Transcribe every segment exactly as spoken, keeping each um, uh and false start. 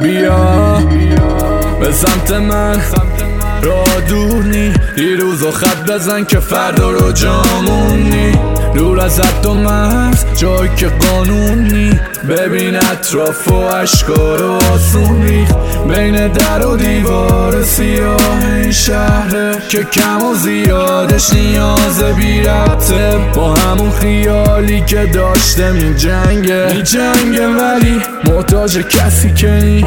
بیا به سمت من، راه دور نی، دیروزو خط بزن که فردا رو جامونی. دور از حد و مرز جایی که قانون نی، ببین اطراف و اشکار و آسون ریخت بین در و دیوار سیاه این شهره که کم و زیادش نیاز بی ربطه با همون خیالی که داشته می جنگه می جنگه ولی محتاج کسی که نی.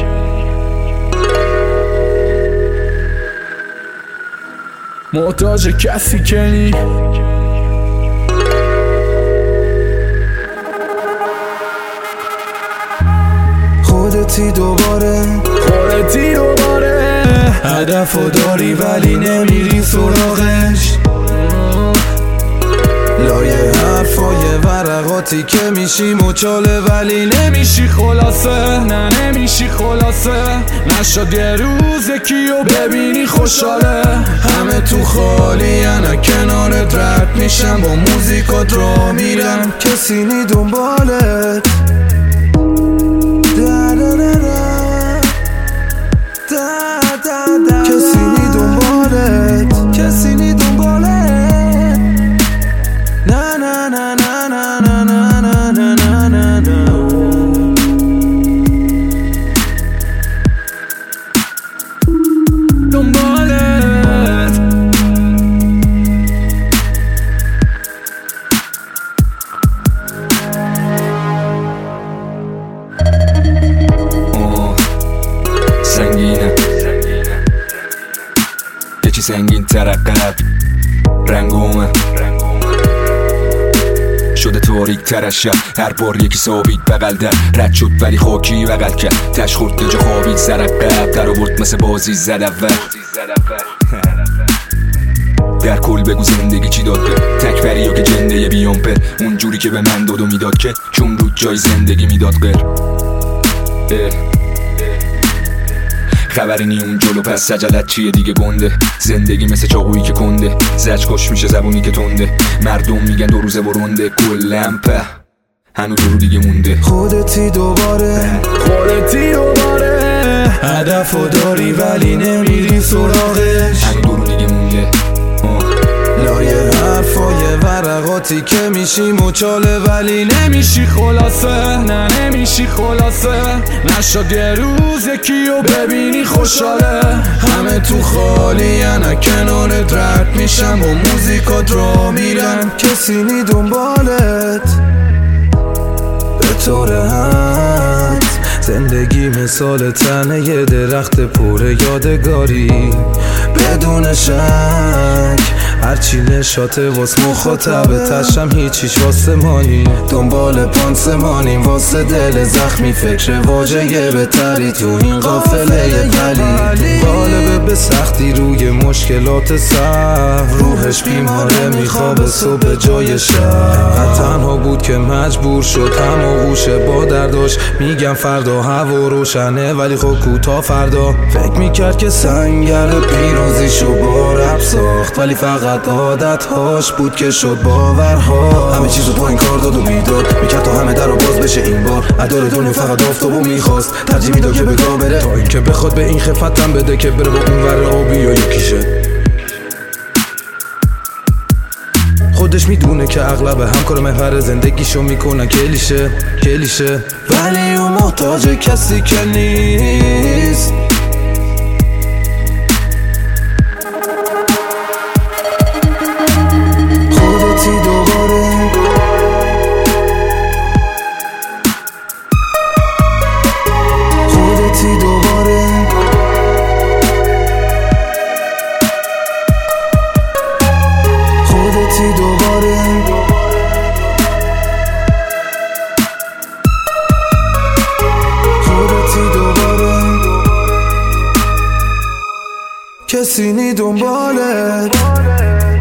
محتاج کسی که نی. خودتی دوباره خودتی دوباره هدفو داری ولی نمیری سراغش، لایه حرفای ورقاتی که میشی مچاله ولی نمیشی خلاصه. نه نمیشی خلاصه، نشد یه روز یکیو ببینی خوشحاله. همه تو خالی انا کنارت رد میشم، با موزیکات را میرم کسی نی دنبالت. کسی نی دنبالت، کسی نی دنبالت. نه نه نه نه نه نه نه نه نه نه نه. دنبالت سنگینه، یه چی سنگین ترقب رنگومه شده تاریک تر از شب، هر بار یکی ثابت بغل در رد شد ولی خاکی بغل کرد، تش خورد جا خوابید سرقب در آورد مثل بازی زد اول. در کل بگو زندگی چی داد به تک پریا که جنده بیام پر اونجوری که به من داد و میداد که چون رو جای زندگی میداد غیر خبری نی اون جلو پس سجلت چیه دیگه گنده. زندگی مثل چاقویی که کنده زج کش میشه زبونی که تنده، مردم میگن دو روزه برونده کلم په هنو دو رو دیگه مونده. خودتی دوباره خودتی دوباره هدفو داری ولی نمیری سراغش، هنو دو رو دیگه مونده. لایه حرفای ورقاتی که میشی مچاله ولی نمیشی خلاصه. نه نمیشی خلاصه، نشد یه روز یکیو ببینی خوشحاله. همه تو خالی انا کنارت رد میشم، و موزیکات را میرم کسی نی دنبالت. به طور حد زندگی مثال تنه یه درخت پر یادگاری، بدون شک هرچی نشاته واس مخاطبه تشم هیچیش واسه مانی، دنبال پانسمانیم واسه دل زخمی، فکر واجه بهتری تو این قافله ولی غالبه به سختی روی مشکلات سر روحش بیماره میخوابه صبح جای شب. تنها بود که مجبور شد هم آغوشه با درداش، میگم فردا هوا روشنه ولی خب کوتا فردا. فکر میکرد که سنگر پیروزیشو با رب ساخت ولی فقط عادت هاش بود که شد باورها. همه چیزو با این کار داد و بیداد میکرد تا همه در رو باز بشه این بار، ادار دنیا فقط آفتابو میخواست ترجیح میداد که بگاه بره تا این که بخواد به این خفتم بده که بره با اون ور آبی یا یکیشه. خودش میدونه که اغلب همکار محور زندگیشو میکنن کلیشه کلیشه ولی اون محتاج کسی که نیست. خودتی دوباره خودتی دوباره خودتی دوباره خودتی دوباره کسی نی دنبالت.